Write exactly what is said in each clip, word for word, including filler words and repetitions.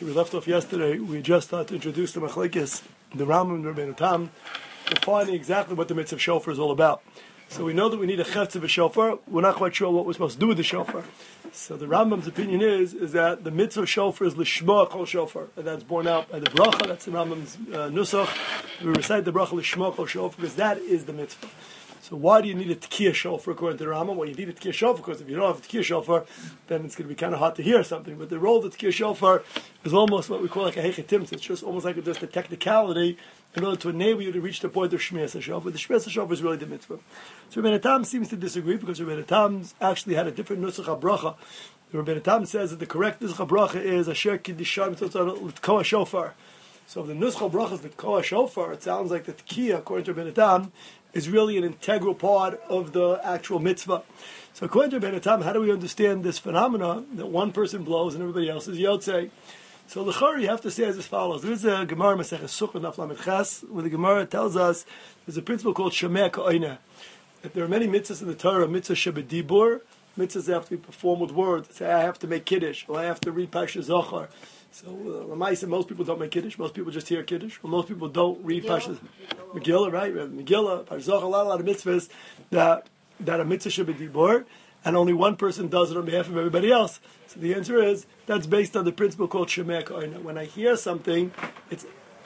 we left off yesterday, we just started to introduce the Machlekes, the Rambam and Rabbeinu Tam, defining exactly what the mitzvah of shofar is all about. So we know that we need a chetz of a shofar. We're not quite sure what we're supposed to do with the shofar. So the Rambam's opinion is is that the mitzvah of shofar is lishma kol shofar, and that's borne out by the bracha. That's the Rambam's uh, nusach. We recite the bracha lishma kol shofar because that is the mitzvah. So why do you need a tkiyah shofar according to the Rambam? Well, you need a tkiyah shofar because if you don't have a tkiyah shofar, then it's going to be kind of hard to hear something. But the role of the tkiyah shofar is almost what we call like a hechetim. It's just almost like just a technicality in order to enable you to reach the point of shmiyas shofar. But the shmiyas shofar is really the mitzvah. So Rabbeinu Tam seems to disagree because Rabbeinu Tam actually had a different nusach habracha. Rabbeinu Tam says that the correct nusach habracha is asher kiddushan l'tkoah shofar. So if the nusach habracha is l'tkoah shofar, it sounds like the tkiyah, according to Rabbeinu Tam, is really an integral part of the actual mitzvah. So according to Rabbeinu Tam, how do we understand this phenomena that one person blows and everybody else is yotzei? So l'chari you have to say as follows. There is a Gemara Masechet Sukkot Daf Lamed Ches, where the Gemara tells us there's a principle called Shemeh Ka'oineh. That there are many mitzvahs in the Torah, mitzvah shebedibur, mitzvahs that have to be performed with words. Say I have to make kiddush, or I have to read Parsha Zohar. So, uh, most people don't make Kiddush. Most people just hear Kiddush. Well, most people don't read Parsha Megillah, right? Megillah, Parsha Zohar, a lot, a lot of mitzvahs that, that a mitzvah should be dibur, and only one person does it on behalf of everybody else. So the answer is, that's based on the principle called Shemeh Ka'oineh. When I hear something, it's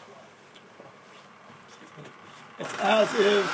it's as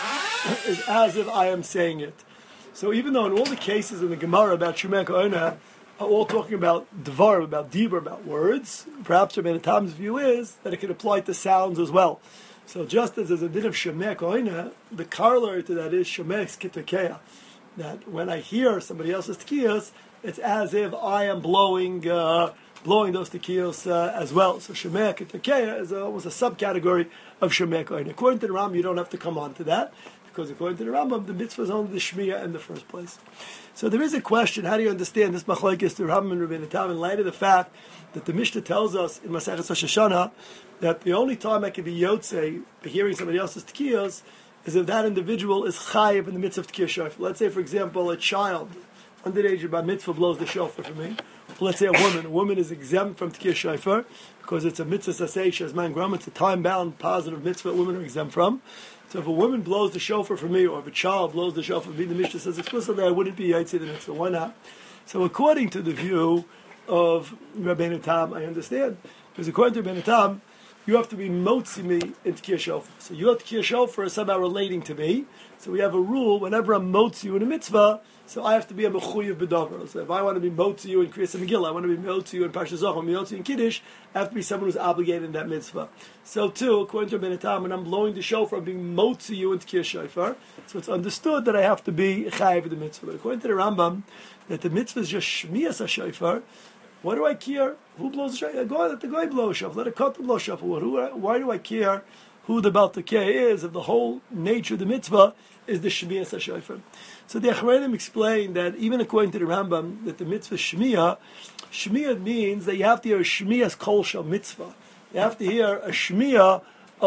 if it's as if I am saying it. So even though in all the cases in the Gemara about Shemeh Ka'oineh, are all talking about dvar, about dibur, about words, perhaps Rabbeinu Tam's view is that it can apply to sounds as well. So just as there's a din of Shemeh Ka'oineh, the corollary to that is Shemeh Kitakeya. That when I hear somebody else's tekiyos, it's as if I am blowing uh, blowing those tekiyos uh, as well. So Shemeh Kitakeya is almost a subcategory of Shemeh Ka'oineh. According to the Rambam, you don't have to come on to that, because according to the Rambam, the mitzvah is only the shmiyah in the first place. So there is a question: how do you understand this machlokes to Rambam and Rabbeinu Tam in light of the fact that the Mishnah tells us in Masechet Rosh Hashanah that the only time I can be yotzei hearing somebody else's tekiyos is if that individual is chayiv in the mitzvah of tekiyah shofar. Let's say, for example, a child underage of bar mitzvah blows the shofar for me. Or let's say a woman. A woman is exempt from tekiyah shofar because it's a mitzvah sasei shazman gram. It's a time-bound positive mitzvah that women are exempt from. So if a woman blows the shofar for me, or if a child blows the shofar for me, the Mishnah says explicitly I wouldn't be yaitzi the mitzvah. Why not? So according to the view of Rabbeinu Tam, I understand. Because according to Rabbeinu Tam, you have to be motzi me in tekiyah shofar. So your tekiyah shofar is somehow relating to me. So we have a rule, whenever I'm motzi you in a mitzvah, so I have to be a mechuyev b'davar. So if I want to be motzi you in Kriyas Megillah, I want to be motzi you in Parsha Zohar, motzi in Kiddush, I have to be someone who's obligated in that mitzvah. So too, according to Rabbeinu Tam, when I'm blowing the shofar, I'm being motzi you in tekiyah shofar. So it's understood that I have to be chayiv in the mitzvah. But according to the Rambam, that the mitzvah is just shmiyas ha-shofar. Why do I care who blows the shofar? Go let the guy blow a shofar. Let a cut blow a shofar. Why do I care who the Baltakeh is if the whole nature of the mitzvah is the shmiyas ha-shofar? So the Achronim explain that even according to the Rambam, that the mitzvah shmiyah, shmiyah means that you have to hear a shmiyas kol shel mitzvah. You have to hear a shmiyah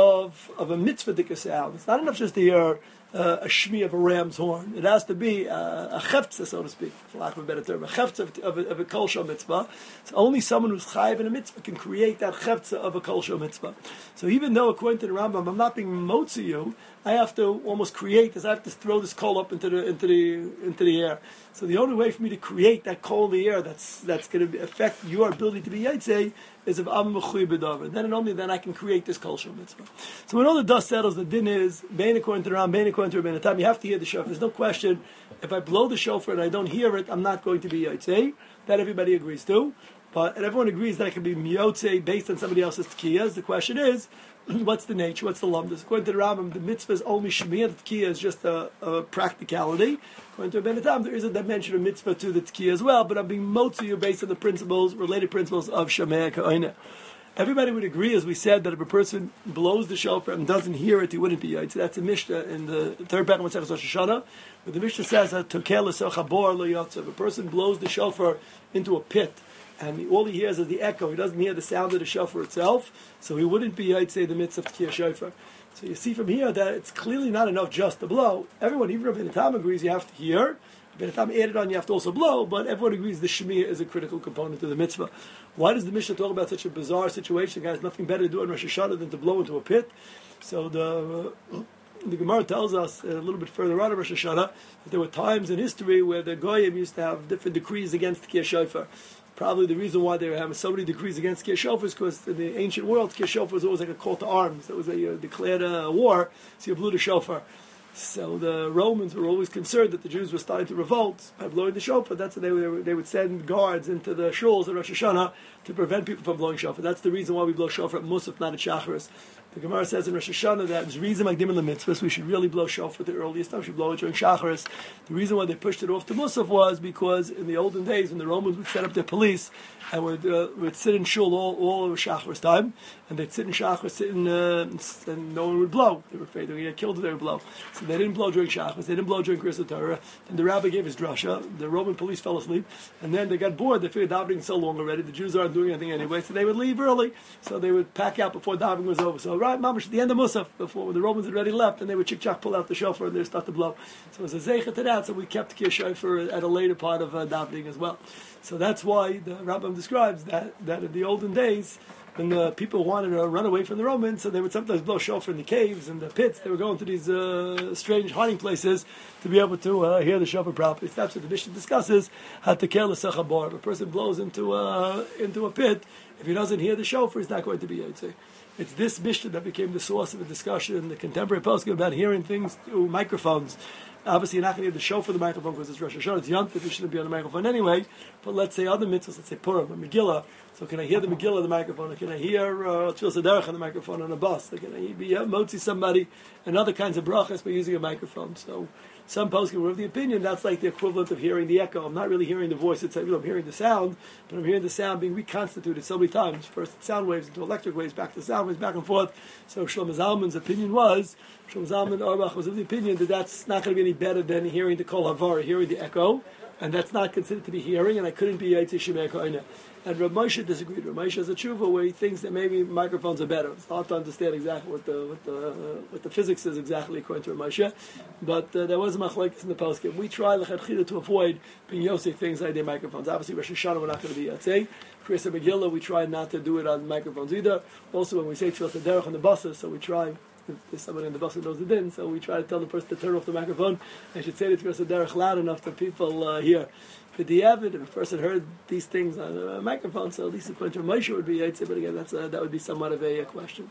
of of a mitzvah sound. It's not enough just to hear uh, a shmiyah of a ram's horn. It has to be uh, a chefza, so to speak, for lack of a better term, a chefza of, of, a, of a kol shel mitzvah. So only someone who's chayiv in a mitzvah can create that chefza of a kol shel mitzvah. So even though according to the Rambam, I'm not being motzi you, I have to almost create this. I have to throw this coal up into the into the into the air. So the only way for me to create that coal in the air that's that's going to affect your ability to be yaitze is if I'm mechuyev b'davar. Then and only then I can create this kol shel mitzvah. So when all the dust settles, the din is bein according to the Ram, bein according to Rabbeinu Tam. You have to hear the shofar. There's no question. If I blow the shofar and I don't hear it, I'm not going to be yaitze. That everybody agrees to. But and everyone agrees that I can be miyotze based on somebody else's tekiyas. The question is, what's the nature? What's the lumdus? According to the Rambam, the mitzvah is only shmiyah. The tekiyah is just a, a practicality. According to Rabbeinu Tam, there is a dimension of mitzvah to the tekiyah as well. But I'm being motzi you based on the principles, related principles of Shemeh Ka'oineh. Everybody would agree, as we said, that if a person blows the shofar and doesn't hear it, he wouldn't be yaitz. That's a Mishnah in the third parak of Masechet Rosh Hashanah, where the Mishnah says that tokel l'socha bor lo yotze. If a person blows the shofar into a pit, and all he hears is the echo, he doesn't hear the sound of the shofar itself, so he wouldn't be yaitz the mitzvah of tekiyah shofar. So you see from here that it's clearly not enough just to blow. Everyone, even Rabbeinu Tam, agrees you have to hear. By the time added on, you have to also blow, but everyone agrees the Shemiya is a critical component of the mitzvah. Why does the Mishnah talk about such a bizarre situation? Guys, nothing better to do on Rosh Hashanah than to blow into a pit. So the uh, the Gemara tells us a little bit further on in Rosh Hashanah that there were times in history where the Goyim used to have different decrees against Tkiyah Shofar. Probably the reason why they were having so many decrees against Tkiyah Shofar is because in the ancient world, Tkiyah Shofar was always like a call to arms. It was a you declared a war, so you blew the shofar. So the Romans were always concerned that the Jews were starting to revolt by blowing the shofar. That's why they, they, they would send guards into the shuls at Rosh Hashanah to prevent people from blowing shofar. That's the reason why we blow shofar at Musaf, not at Shacharis. The Gemara says in Rosh Hashanah that it's reason Magdim in the mitzvahs, we should really blow shofar at the earliest time. We should blow it during Shacharis. The reason why they pushed it off to Musaf was because in the olden days when the Romans would set up their police and would, uh, would sit in shul all, all over Shacharis time, and they'd sit in Shacharis, sit in, uh, and no one would blow. They were afraid they would get killed if they would blow. So they didn't blow during Shacharis, they didn't blow during Kriyas Torah, and the rabbi gave his drasha, the Roman police fell asleep, and then they got bored, they figured davening so long already, the Jews aren't doing anything anyway, so they would leave early, so they would pack out before davening was over. So right, mamash, at the end of Musaf, before when the Romans had already left, and they would chick-chack pull out the shofar and they'd start to blow. So it was a zeicha to that, so we kept Tkiyah Shofar at a later part of uh, davening as well. So that's why the Rambam describes that, that in the olden days, when the people wanted to run away from the Romans, so they would sometimes blow shofar in the caves and the pits. They were going to these uh, strange hiding places to be able to uh, hear the shofar properly. That's what the Mishnah discusses. Hatakel l'sechabar. If a person blows into a, into a pit, if he doesn't hear the shofar, he's not going to be Yotzei. It's this Mishnah that became the source of a discussion in the contemporary poskim about hearing things through microphones. Obviously, you're not going to hear the show for the microphone because it's Rosh Hashanah. It's Yontif. You shouldn't be on the microphone anyway. But let's say other mitzvahs, let's say Purim or Megillah. So can I hear the Megillah on the microphone? Or can I hear Tfilas Haderech on the microphone on a bus? Or can I be uh, motzi somebody and other kinds of brachas by using a microphone? So some poskim were of the opinion that's like the equivalent of hearing the echo. I'm not really hearing the voice. It's, I'm hearing the sound, but I'm hearing the sound being reconstituted so many times. First sound waves into electric waves, back to sound waves, back and forth. So Shlomo Zalman's opinion was, Shlomo Zalman Auerbach was of the opinion that that's not going to be any better than hearing the Kol Havara, hearing the echo, and that's not considered to be hearing, and I couldn't be Yaitzi Shemei Koina. And Rav Moshe disagreed. Rav Moshe has a tshuva where he thinks that maybe microphones are better. It's hard to understand exactly what the what the uh, what the physics is exactly according to Rav Moshe, but uh, there was a machlekes in the poskim. We try l'chadchila to avoid being yosef things like the microphones. Obviously, Rosh Hashanah we're not going to be Yatzei. Kriyas Megillah we try not to do it on microphones either. Also, when we say Tfilas Haderech on the buses, so we try. If there's somebody in the bus who knows the din, so we try to tell the person to turn off the microphone. They should say the Tfilas Haderech loud enough that people uh, hear. For the avid, if a person heard these things on a microphone, so at least according to Moshe would be Yaitse, but again, that's a, that would be somewhat of a, a question.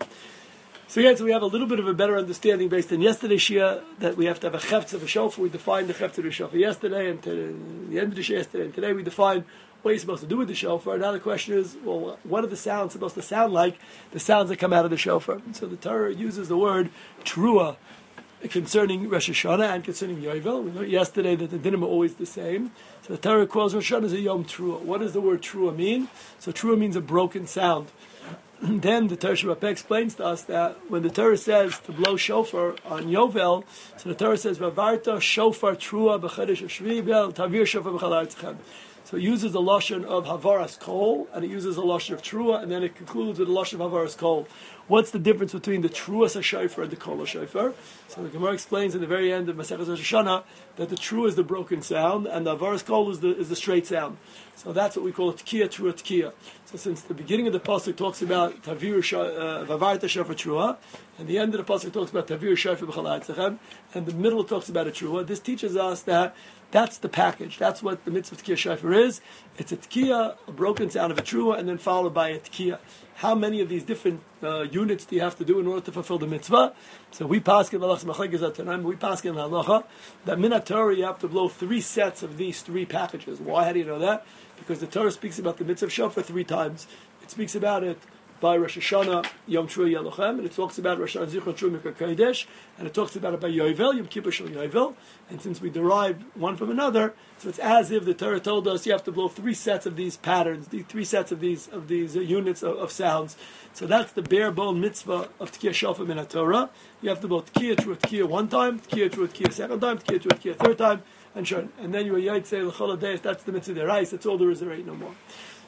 So again, so we have a little bit of a better understanding based on yesterday's shia that we have to have a cheftz of a shofar. We defined the cheftz of the shofar yesterday, and to the end of the shia yesterday, and today we define what you're supposed to do with the shofar. Now the question is, well, what are the sounds supposed to sound like? The sounds that come out of the shofar. So the Torah uses the word trua concerning Rosh Hashanah and concerning Yovel. We learned yesterday that the dinim are always the same. So the Torah calls Rosh Hashanah as a Yom Trua. What does the word Trua mean? So Trua means a broken sound. Then the Torah Shabbat explains to us that when the Torah says to blow shofar on Yovel, so the Torah says, Vavarta shofar Trua b'chedesh hashvi bel tavir shofar b'chal ha'aretzechem. So it uses the lashon of Havaras Kol, and it uses the lashon of Trua, and then it concludes with the lashon of Havaras Kol. What's the difference between the Truas HaShofar and the Kol HaShofar? So the Gemara explains in the very end of Maseches Rosh Hashanah that the Trua is the broken sound, and the Havaras Kol is the, is the straight sound. So that's what we call a Tkiya, Trua, Tkiya. So since the beginning of the pasuk talks about Tavir Vavarta Shofar Trua, and the end of the pasuk talks about Tavir Shofar B'chal Ha'aretzechem, and the middle talks about a Trua, this teaches us that that's the package. That's what the mitzvah of Tkiya Shofar is. It's a Tkiya, a broken sound of a Trua, and then followed by a Tkiya. How many of these different uh, units do you have to do in order to fulfill the mitzvah? So we pass in Malach's Machlekes Tanaim, we pass in Halacha that Minat Torah you have to blow three sets of these three packages. Why? How do you know that? Because the Torah speaks about the mitzvah of Shofar three times. It speaks about it by Rosh Hashanah, Yom Trua Yelochem, and it talks about Rosh Hashanah Zichron Trua Mikra Kodesh, and it talks about it by Yovel, Yom Kippur Shel Yovel, and since we derive one from another, so it's as if the Torah told us you have to blow three sets of these patterns, these three sets of these of these uh, units of, of sounds. So that's the bare bone mitzvah of Tkiya Shofar min Torah. You have to blow Tkiya Trua Tkiya one time, Tkiya Trua Tkiya second time, Tkiya Trua Tkiya third time, and sure, and then you are Yaitse L'chol HaDeis. That's the mitzvah deraisa. That's all there is. There ain't no more.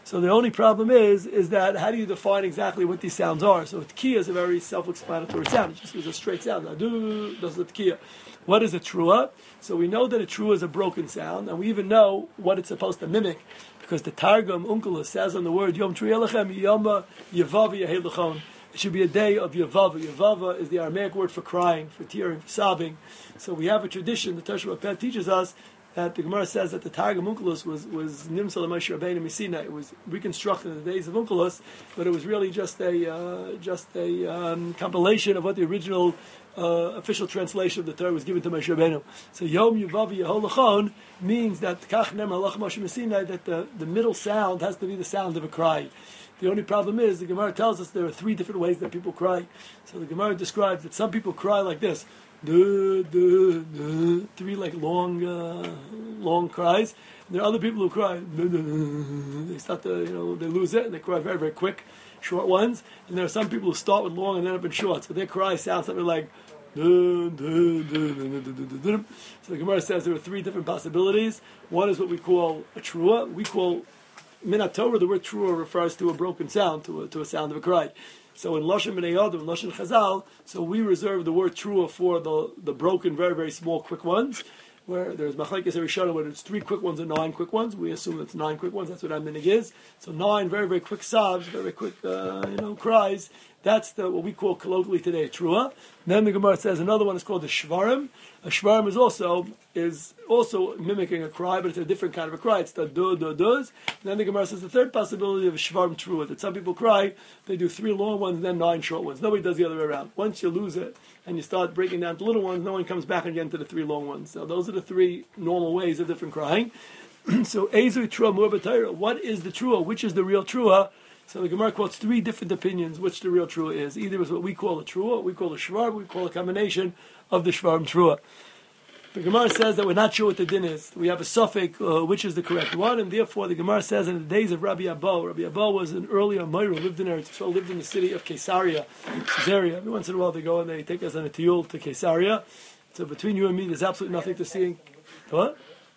So the only problem is, is that how do you define exactly what these sounds are? So tkiya is a very self-explanatory sound. It just was a straight sound. Adu, that's the tkiya. What is a trua? So we know that a trua is a broken sound, and we even know what it's supposed to mimic, because the Targum Onkelos says on the word Yom Triyelachem Yoma Yevavi Yehelachon. It should be a day of Yavava. Yavava is the Aramaic word for crying, for tearing, for sobbing. So we have a tradition. The Toshba Pet teaches us that the Gemara says that the Targum Onkelos was was Nimsal Moshe Rabbeinu Misina. It was reconstructed in the days of Onkelos, but it was really just a uh, just a um, compilation of what the original uh, official translation of the Torah was given to Moshe Rabbeinu. So Yom Yevavi Yeholachon means that Kach Nemer Halach Moshe Misina, that the, the middle sound has to be the sound of a cry. The only problem is, the Gemara tells us there are three different ways that people cry. So the Gemara describes that some people cry like this, duh, duh, duh, three like long, uh, long cries. And there are other people who cry, duh, duh, duh, they start to, you know, they lose it and they cry very, very quick, short ones. And there are some people who start with long and end up in short. So their cry sounds something like, duh, duh, duh, duh, duh, duh, duh, duh. So the Gemara says there are three different possibilities. One is what we call a trua. We call Min Torah, the word trua refers to a broken sound, to a, to a sound of a cry. So in Lashon Bnei Yodam, Lashon Chazal, so we reserve the word trua for the, the broken, very, very small, quick ones, where there's Machlekes Rishona, where it's three quick ones and nine quick ones. We assume it's nine quick ones. That's what our minig is. So nine very, very quick sobs, very, very quick, uh, you know, cries. That's the what we call colloquially today a trua. Then the Gemara says another one is called the shvarim. A shvarim is also is also mimicking a cry, but it's a different kind of a cry. It's the do do does. Then the Gemara says the third possibility of a shvarim trua, that some people cry, they do three long ones and then nine short ones. Nobody does the other way around. Once you lose it and you start breaking down to little ones, no one comes back again to the three long ones. So those are the three normal ways of different crying. So Ezu trua mur b'Torah. What is the trua? Which is the real trua? So the Gemara quotes three different opinions which the real trua is. Either is what we call a trua, what we call a shvar, we call a combination of the shvar and trua. The Gemara says that we're not sure what the din is. We have a suffix, uh, which is the correct one, and therefore the Gemara says in the days of Rabbi Abba, Rabbi Abba was an earlier Meir who lived in Eretz Yisrael, lived in the city of Caesarea, Caesarea. Every once in a while they go and they take us on a tiyul to Caesarea. So between you and me, there's absolutely nothing to see. In, what?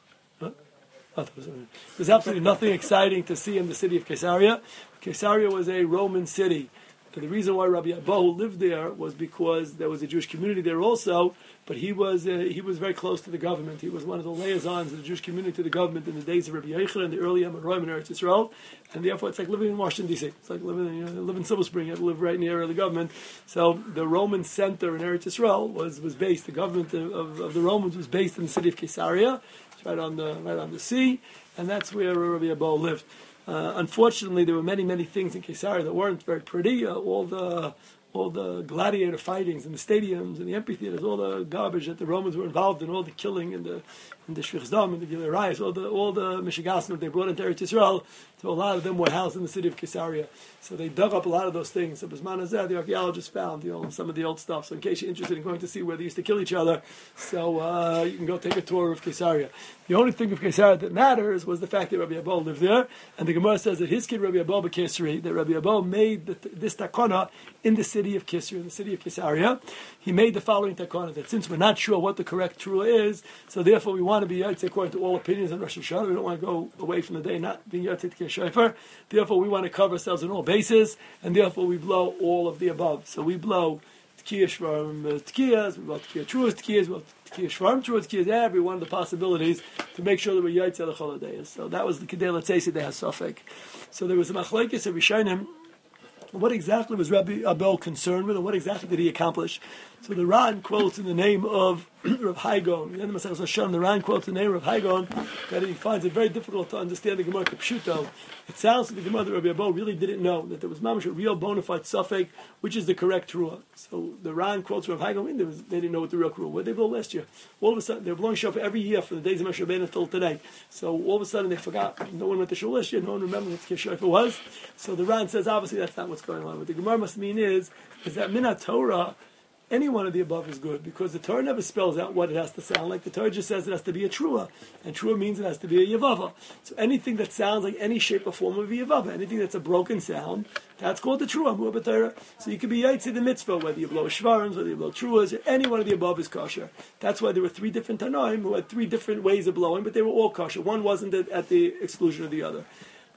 There's absolutely nothing exciting to see in the city of Caesarea. Caesarea was a Roman city. And the reason why Rabbi Abba lived there was because there was a Jewish community there also, but he was uh, he was very close to the government. He was one of the liaisons of the Jewish community to the government in the days of Rabbi Yochanan, the early Amoraim in Eretz Yisrael, and therefore it's like living in Washington D C. It's like living in, you know, live in Silver Spring. You have to live right near the government. So the Roman center in Eretz Yisrael was was based. The government of, of the Romans was based in the city of Caesarea, right on the right on the sea, and that's where Rabbi Abba lived. Uh, unfortunately, there were many, many things in Caesarea that weren't very pretty. Uh, all the all the gladiator fightings in the stadiums and the amphitheaters, all the garbage that the Romans were involved in, all the killing and the and the Shvichs Dam and the Gilei Arayos, all the all the Mishigasim that they brought into Eretz Yisrael. So a lot of them were housed in the city of Caesarea. So they dug up a lot of those things. So Bisman Hazeh, the archaeologists found, you know, some of the old stuff. So in case you're interested in going to see where they used to kill each other, so uh, you can go take a tour of Caesarea. The only thing of Caesarea that matters was the fact that Rabbi Abba lived there, and the Gemara says that his kid Rabbi Abba B'Kesri, that Rabbi Abba made the, this takana in the city of Kisri, in the city of Caesarea. He made the following takana, that since we're not sure what the correct trua is, so therefore we want to be Yaitse according to all opinions on Rosh Hashanah. We don't want to go away from the day not being Yaitse Tkei Shofar. Therefore we want to cover ourselves on all bases, and therefore we blow all of the above. So we blow Tkiya Shvarim Tkiyas, we blow Tkiya Truas Tkiyas, we blow Tkiya Shvarim Truas Tkiyas, every one of the possibilities to make sure that we're Yaitse L'chol HaDayas. So that was the Kedei L'Tzeisi Dei HaSofek. So there was a Machlekes of Rishonim. What exactly was Rabbi Abel concerned with, and what exactly did he accomplish? So the Ran quotes in the name of Rav Haigon. The end of Masechus Hashem, the Ran quotes in the name of Rav Haigon that he finds it very difficult to understand the Gemara Kipshuto. It sounds to the Gemara that Rabbi Abel really didn't know that there was mamash a real bona fide suffix, which is the correct trua. So the Ran quotes Rav Haigon. I mean, was, they didn't know what the real trua. What did they blow last year? All of a sudden, they were blowing shofar every year from the days of Moshe Rabbeinu until today. So all of a sudden they forgot. No one went to shul last year. No one remembered what the shofar was. So the Ran says obviously that's not what's going on. What the Gemara must mean is is that Min Torah. Any one of the above is good, because the Torah never spells out what it has to sound like. The Torah just says it has to be a trua, and trua means it has to be a yavava. So anything that sounds like any shape or form of a yavava, anything that's a broken sound, that's called the trua, mu'ah b'Torah. So you can be yaitze the mitzvah, whether you blow shvarams, whether you blow truas, any one of the above is kosher. That's why there were three different tanoim who had three different ways of blowing, but they were all kosher. One wasn't at the exclusion of the other.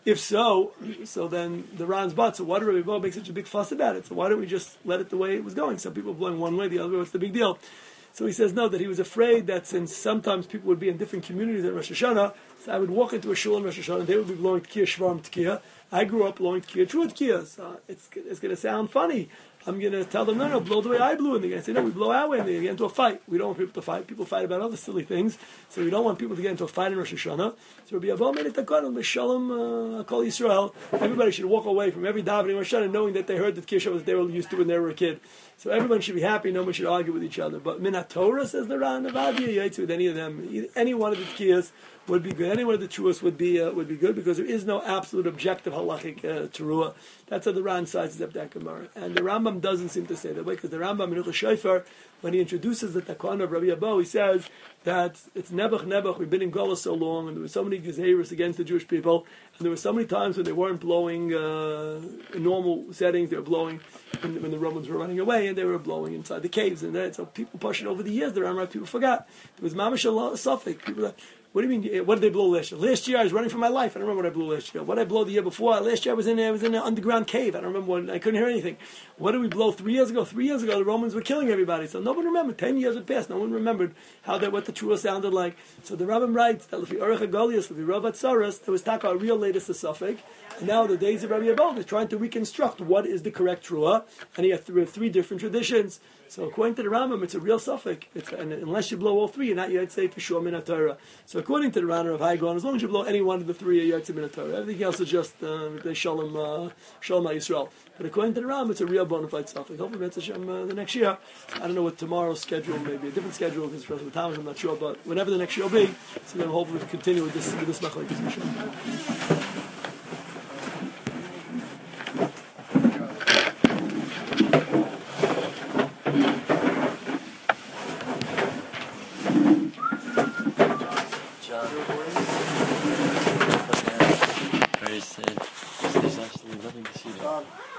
if so, so then the Ran's but. So why do Rabbi Bo make such a big fuss about it? So why don't we just let it the way it was going? Some people are blowing one way, the other way. What's the big deal? So he says no, that he was afraid that since sometimes people would be in different communities at Rosh Hashanah, so I would walk into a shul in Rosh Hashanah, and they would be blowing Tkiya Shvarim Tkiya. I grew up blowing Tkiya True Tkiya. So it's it's going to sound funny. I'm going to tell them, no, no, blow the way I blew. And they're going to say, no, we blow our way. And they get into a fight. We don't want people to fight. People fight about other silly things. So we don't want people to get into a fight in Rosh Hashanah. So Rabbi Abba made it takonim, B'Shalom, Kol Yisrael. Everybody should walk away from every davening Rosh Hashanah knowing that they heard the Tkiya that they were used to when they were a kid. So everyone should be happy. No one should argue with each other. But Minat Torah, says the Ran, Avadia Yaitz with any of them. Any one of the Tkiyas would be good. Any one of the Truas would be uh, would be good because there is no absolute objective halachic uh, Teruah. That's how the Ran sizes up that Gemara. And the Rambam doesn't seem to say that way because the Rambam in Hilchos Shofar, when he introduces the Takana of Rabbi Abba, he says that it's Nebuch Nebuch. We've been in Gola so long, and there were so many gezeirus against the Jewish people, and there were so many times when they weren't blowing uh, in normal settings. They were blowing when, when the Romans were running away, and they were blowing inside the caves. And that, so people pushed it over the years. The Rambam people forgot. It was mamash a suffix. People that, what do you mean? What did they blow last year? Last year I was running for my life. I don't remember what I blew last year. What did I blow the year before? Last year I was in I was in an underground cave. I don't remember when. I couldn't hear anything. What did we blow three years ago? Three years ago the Romans were killing everybody. So no one remembered. Ten years had passed. No one remembered how that what the Trua sounded like. So the Rambam writes that if you Orech Agolius, if you Rav Atzaras, there was taka a real latest suffix. And now the days of Rabbi Abba is trying to reconstruct what is the correct Trua, and he has three, three different traditions. So according to the Rambam, it's a real suffix. It's, and unless you blow all three, you're not yet say for sure Minat Torah. So according to the Rana of Haigon, as long as you blow any one of the three, you're yet Minat Torah. Everything else is just uh, Shalom uh, Shalom Yisrael. But according to the Rambam, it's a real bona fide suffix. Hopefully, that's Hashem uh, the next year. I don't know what tomorrow's schedule may be. A different schedule because for the time I'm not sure. But whenever the next year will be, so then hopefully we'll continue with this with this machlokes Hashem. Very sad. There's actually nothing to see there.